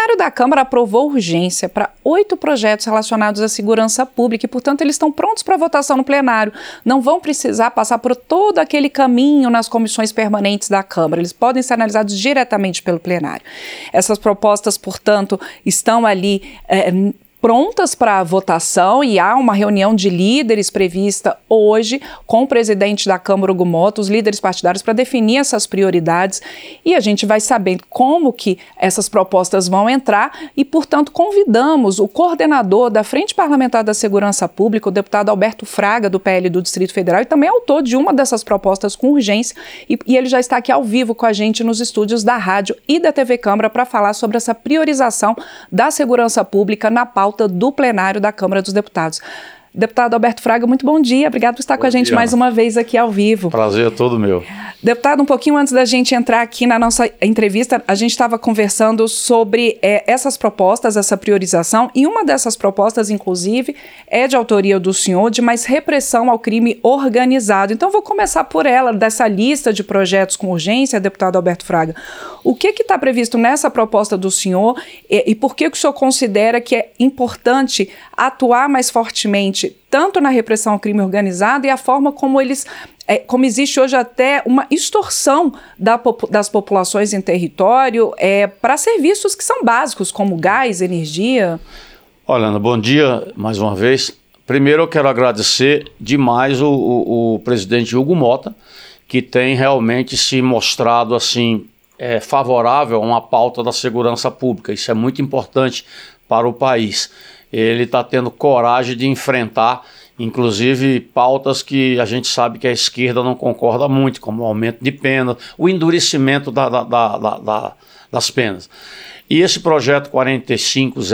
plenário da Câmara aprovou urgência para 8 projetos relacionados à segurança pública e, portanto, eles estão prontos para votação no plenário. Não vão precisar passar por todo aquele caminho nas comissões permanentes da Câmara. Eles podem ser analisados diretamente pelo plenário. Essas propostas, portanto, estão ali prontas para votação e há uma reunião de líderes prevista hoje com o presidente da Câmara, Hugo Mota, os líderes partidários, para definir essas prioridades e a gente vai sabendo como que essas propostas vão entrar e, portanto, convidamos o coordenador da Frente Parlamentar da Segurança Pública, o deputado Alberto Fraga, do PL do Distrito Federal, e também autor de uma dessas propostas com urgência e ele já está aqui ao vivo com a gente nos estúdios da rádio e da TV Câmara para falar sobre essa priorização da segurança pública na pauta do plenário da Câmara dos Deputados. Deputado Alberto Fraga, muito bom dia. Obrigado por estar com a gente mais uma vez aqui ao vivo. Prazer é todo meu. Deputado, um pouquinho antes da gente entrar aqui na nossa entrevista, a gente estava conversando sobre essas propostas, essa priorização, e uma dessas propostas, inclusive, é de autoria do senhor, de mais repressão ao crime organizado. Então, vou começar por ela, dessa lista de projetos com urgência, deputado Alberto Fraga. O que está previsto nessa proposta do senhor e por que o senhor considera que é importante atuar mais fortemente tanto na repressão ao crime organizado e a forma como como existe hoje até uma extorsão das populações em território para serviços que são básicos, como gás, energia? Olha, Ana, bom dia mais uma vez. Primeiro eu quero agradecer demais o presidente Hugo Mota, que tem realmente se mostrado assim favorável a uma pauta da segurança pública. Isso é muito importante para o país. Ele está tendo coragem de enfrentar, inclusive, pautas que a gente sabe que a esquerda não concorda muito, como o aumento de pena, o endurecimento das penas. E esse projeto 4500,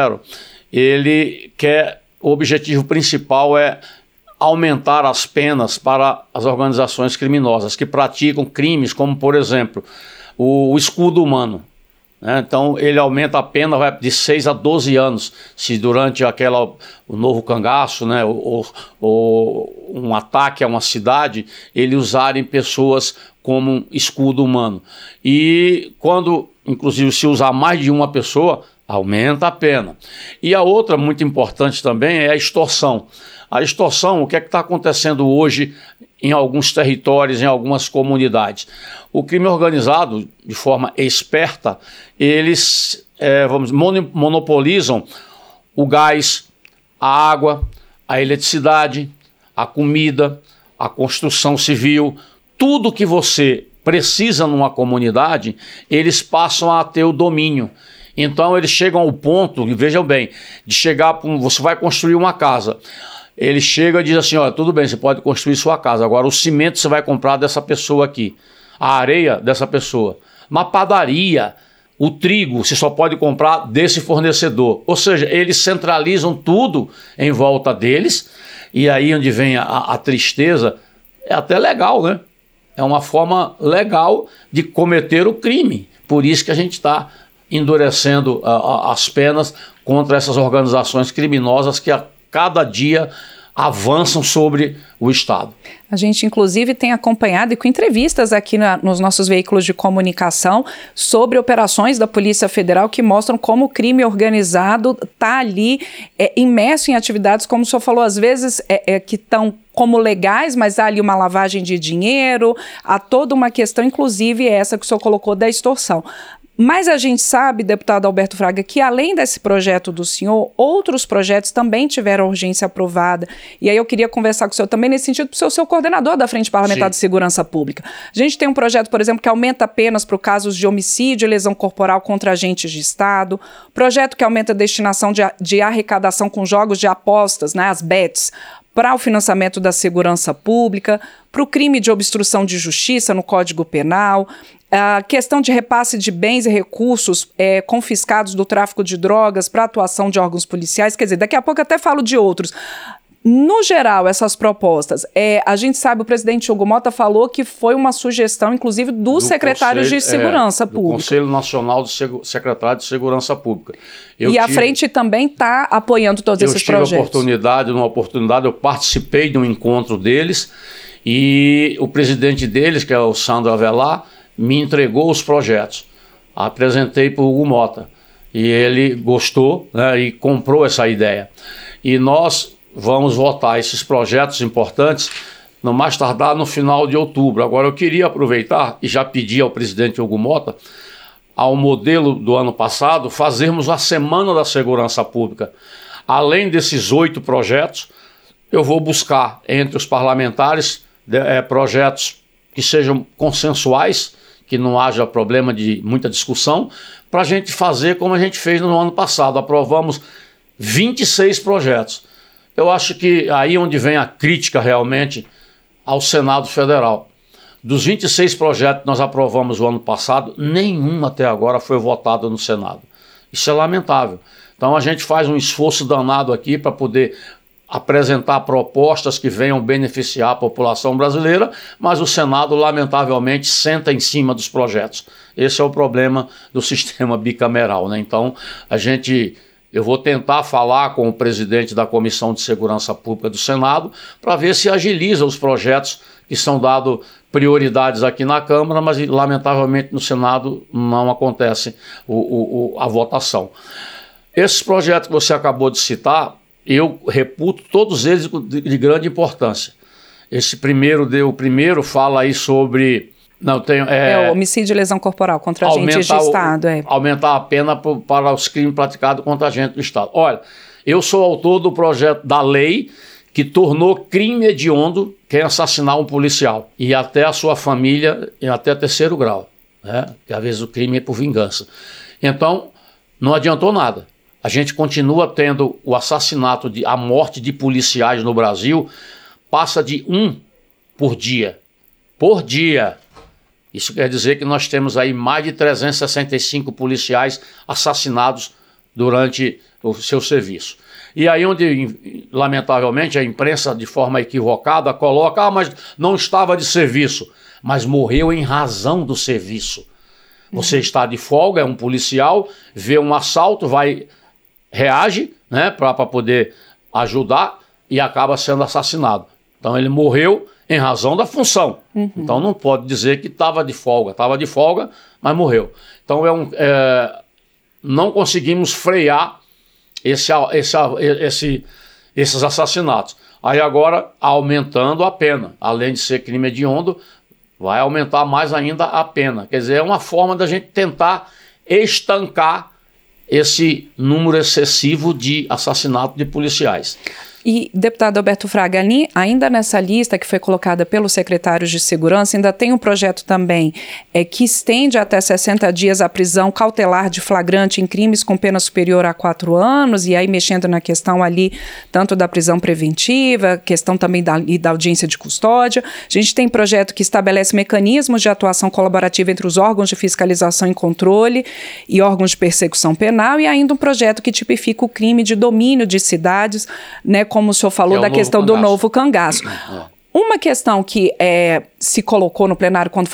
ele quer, o objetivo principal é aumentar as penas para as organizações criminosas que praticam crimes como, por exemplo, o escudo humano. Então ele aumenta a pena, vai de 6 a 12 anos, se durante o novo cangaço, ou um ataque a uma cidade, ele usarem pessoas como escudo humano. E quando, inclusive, se usar mais de uma pessoa, aumenta a pena. E a outra, muito importante também, é a extorsão. A extorsão, o que é que está acontecendo hoje em alguns territórios, em algumas comunidades? O crime organizado, de forma esperta, eles monopolizam o gás, a água, a eletricidade, a comida, a construção civil, tudo que você precisa numa comunidade, eles passam a ter o domínio. Então eles chegam ao ponto, vejam bem, de chegar, você vai construir uma casa. Ele chega e diz assim, olha, tudo bem, você pode construir sua casa, agora o cimento você vai comprar dessa pessoa aqui, a areia dessa pessoa, uma padaria, o trigo você só pode comprar desse fornecedor. Ou seja, eles centralizam tudo em volta deles, e aí onde vem a tristeza, é até legal, né? É uma forma legal de cometer o crime, por isso que a gente está endurecendo as penas contra essas organizações criminosas que a cada dia avançam sobre o Estado. A gente, inclusive, tem acompanhado e com entrevistas aqui nos nossos veículos de comunicação sobre operações da Polícia Federal que mostram como o crime organizado está ali imerso em atividades, como o senhor falou, às vezes que estão como legais, mas há ali uma lavagem de dinheiro, há toda uma questão, inclusive essa que o senhor colocou da extorsão. Mas a gente sabe, deputado Alberto Fraga, que além desse projeto do senhor, outros projetos também tiveram urgência aprovada. E aí eu queria conversar com o senhor também nesse sentido, para o senhor coordenador da Frente Parlamentar de Segurança Pública. A gente tem um projeto, por exemplo, que aumenta penas para casos de homicídio e lesão corporal contra agentes de Estado, projeto que aumenta a destinação de arrecadação com jogos de apostas, as bets, para o financiamento da segurança pública, para o crime de obstrução de justiça no Código Penal, a questão de repasse de bens e recursos confiscados do tráfico de drogas para atuação de órgãos policiais, quer dizer, daqui a pouco até falo de outros. No geral, essas propostas, a gente sabe, o presidente Hugo Mota falou que foi uma sugestão, inclusive, do secretário de Segurança Pública. Do Conselho Nacional do Secretário de Segurança Pública. A frente também está apoiando todos esses projetos. Numa oportunidade, eu participei de um encontro deles e o presidente deles, que é o Sandro Avelar, me entregou os projetos. Apresentei para o Hugo Mota. E ele gostou, né, e comprou essa ideia. E nós vamos votar esses projetos importantes no mais tardar no final de outubro. Agora, eu queria aproveitar e já pedi ao presidente Hugo Mota, ao modelo do ano passado, fazermos a Semana da Segurança Pública. Além desses 8 projetos, eu vou buscar entre os parlamentares projetos que sejam consensuais, que não haja problema de muita discussão, para a gente fazer como a gente fez no ano passado. Aprovamos 26 projetos. Eu acho que aí onde vem a crítica realmente ao Senado Federal. Dos 26 projetos que nós aprovamos o ano passado, nenhum até agora foi votado no Senado. Isso é lamentável. Então a gente faz um esforço danado aqui para poder apresentar propostas que venham beneficiar a população brasileira, mas o Senado, lamentavelmente, senta em cima dos projetos. Esse é o problema do sistema bicameral, né? Então, eu vou tentar falar com o presidente da Comissão de Segurança Pública do Senado para ver se agiliza os projetos que são dados prioridades aqui na Câmara, mas, lamentavelmente, no Senado não acontece a votação. Esses projetos que você acabou de citar, eu reputo todos eles de grande importância. O primeiro fala aí sobre... o homicídio e lesão corporal contra agentes de Estado. Aumentar a pena para os crimes praticados contra agentes do Estado. Olha, eu sou autor do projeto da lei que tornou crime hediondo quem assassinar um policial e até a sua família em até 3º grau, né? Que às vezes o crime é por vingança. Então, não adiantou nada. A gente continua tendo o assassinato, a morte de policiais no Brasil, passa de 1 por dia. Por dia. Isso quer dizer que nós temos aí mais de 365 policiais assassinados durante o seu serviço. E aí onde, lamentavelmente, a imprensa, de forma equivocada, coloca, mas não estava de serviço, mas morreu em razão do serviço. Você está de folga, é um policial, vê um assalto, reage, né, para poder ajudar e acaba sendo assassinado. Então ele morreu em razão da função. Então não pode dizer que estava de folga, mas morreu. Então não conseguimos frear esses assassinatos. Aí agora, aumentando a pena, além de ser crime hediondo, vai aumentar mais ainda a pena. Quer dizer, é uma forma da gente tentar estancar esse número excessivo de assassinato de policiais. E, deputado Alberto Fraga, ainda nessa lista que foi colocada pelos secretários de segurança, ainda tem um projeto também que estende até 60 dias a prisão cautelar de flagrante em crimes com pena superior a 4 anos, e aí mexendo na questão ali tanto da prisão preventiva, questão também da audiência de custódia. A gente tem projeto que estabelece mecanismos de atuação colaborativa entre os órgãos de fiscalização e controle e órgãos de persecução penal, e ainda um projeto que tipifica o crime de domínio de cidades, né, como o senhor falou, da questão do novo cangaço. Uma questão que se colocou no plenário quando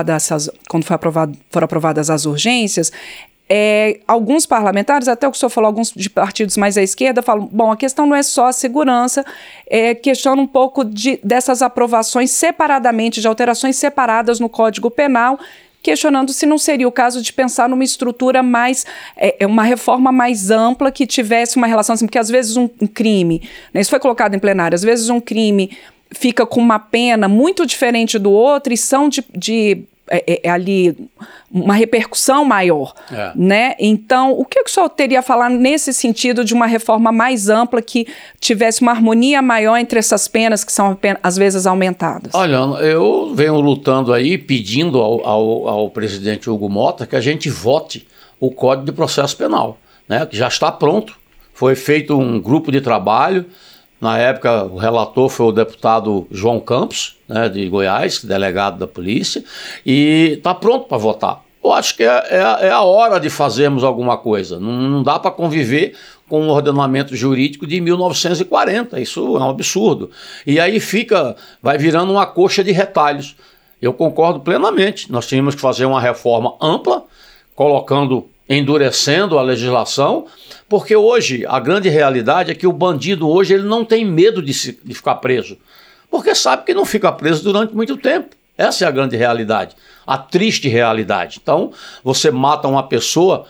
foram aprovadas as urgências, alguns parlamentares, até o que o senhor falou, alguns de partidos mais à esquerda, falam, bom, a questão não é só a segurança, questiona um pouco dessas aprovações separadamente, de alterações separadas no Código Penal, questionando se não seria o caso de pensar numa estrutura mais, uma reforma mais ampla que tivesse uma relação assim, porque às vezes um crime, né, isso foi colocado em plenário, às vezes um crime fica com uma pena muito diferente do outro e são ali uma repercussão maior, né? Então, o que o senhor teria a falar nesse sentido de uma reforma mais ampla que tivesse uma harmonia maior entre essas penas que são às vezes aumentadas? Olha, eu venho lutando aí, pedindo ao presidente Hugo Mota que a gente vote o Código de Processo Penal, né? Que já está pronto. Foi feito um grupo de trabalho. Na época, o relator foi o deputado João Campos, né, de Goiás, delegado da polícia, e está pronto para votar. Eu acho que é a hora de fazermos alguma coisa. Não dá para conviver com um ordenamento jurídico de 1940. Isso é um absurdo. E aí vai virando uma coxa de retalhos. Eu concordo plenamente. Nós tínhamos que fazer uma reforma ampla, endurecendo a legislação, porque hoje a grande realidade é que o bandido hoje ele não tem medo de ficar preso, porque sabe que não fica preso durante muito tempo. Essa é a grande realidade, a triste realidade. Então, você mata uma pessoa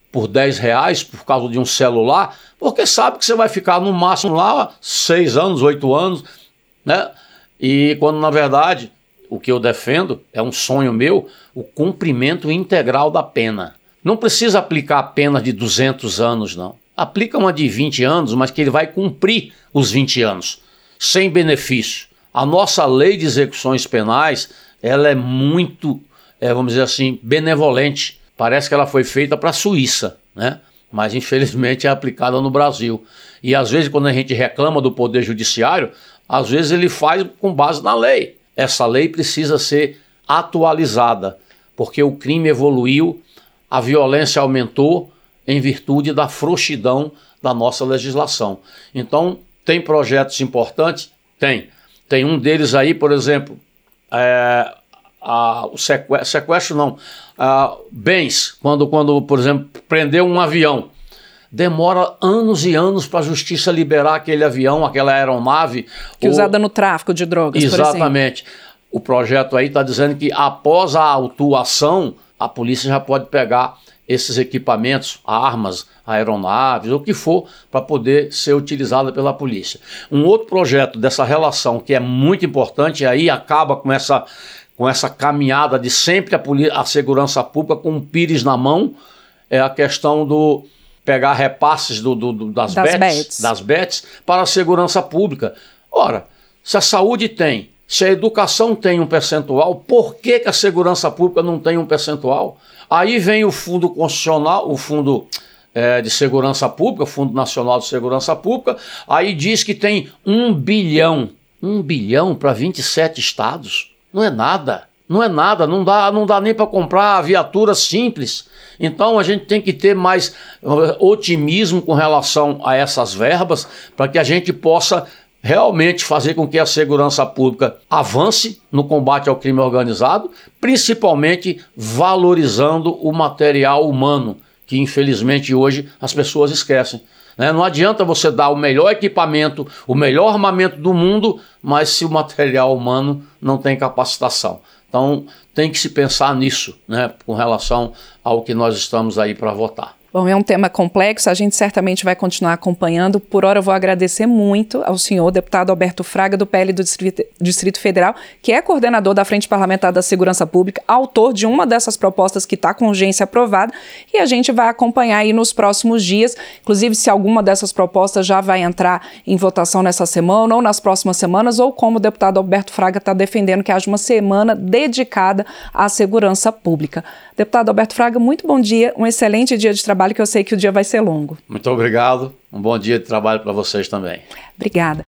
por R$10 por causa de um celular, porque sabe que você vai ficar no máximo lá 6 anos, 8 anos, né? E quando na verdade o que eu defendo é um sonho meu, o cumprimento integral da pena. Não precisa aplicar a pena de 200 anos, não. Aplica uma de 20 anos, mas que ele vai cumprir os 20 anos, sem benefício. A nossa lei de execuções penais, ela é muito, vamos dizer assim, benevolente. Parece que ela foi feita para a Suíça, né? Mas infelizmente é aplicada no Brasil. E às vezes quando a gente reclama do Poder Judiciário, às vezes ele faz com base na lei. Essa lei precisa ser atualizada, porque o crime evoluiu, a violência aumentou em virtude da frouxidão da nossa legislação. Então, tem projetos importantes? Tem um deles aí, por exemplo, o sequestro não, bens, quando, por exemplo, prendeu um avião. Demora anos e anos para a justiça liberar aquele avião, aquela aeronave. Que é usada no tráfico de drogas, exatamente. Por exemplo. O projeto aí está dizendo que após a autuação, a polícia já pode pegar esses equipamentos, armas, aeronaves, o que for, para poder ser utilizada pela polícia. Um outro projeto dessa relação que é muito importante, e aí acaba com essa caminhada de sempre a segurança pública com um pires na mão, é a questão do pegar repasses das bets para a segurança pública. Ora, se a saúde tem, se a educação tem um percentual, por que a segurança pública não tem um percentual? Aí vem o Fundo Constitucional, o Fundo de Segurança Pública, o Fundo Nacional de Segurança Pública, aí diz que tem 1 bilhão. 1 bilhão para 27 estados? Não é nada. Não é nada, não dá nem para comprar viatura simples. Então a gente tem que ter mais otimismo com relação a essas verbas para que a gente possa realmente fazer com que a segurança pública avance no combate ao crime organizado, principalmente valorizando o material humano, que infelizmente hoje as pessoas esquecem. Não adianta você dar o melhor equipamento, o melhor armamento do mundo, mas se o material humano não tem capacitação. Então tem que se pensar nisso, né, com relação ao que nós estamos aí para votar. Bom, é um tema complexo, a gente certamente vai continuar acompanhando. Por hora eu vou agradecer muito ao senhor deputado Alberto Fraga, do PL do Distrito Federal, que é coordenador da Frente Parlamentar da Segurança Pública, autor de uma dessas propostas que está com urgência aprovada, e a gente vai acompanhar aí nos próximos dias, inclusive se alguma dessas propostas já vai entrar em votação nessa semana ou nas próximas semanas, ou como o deputado Alberto Fraga está defendendo que haja uma semana dedicada à segurança pública. Deputado Alberto Fraga, muito bom dia, um excelente dia de trabalho, que eu sei que o dia vai ser longo. Muito obrigado, um bom dia de trabalho para vocês também. Obrigada.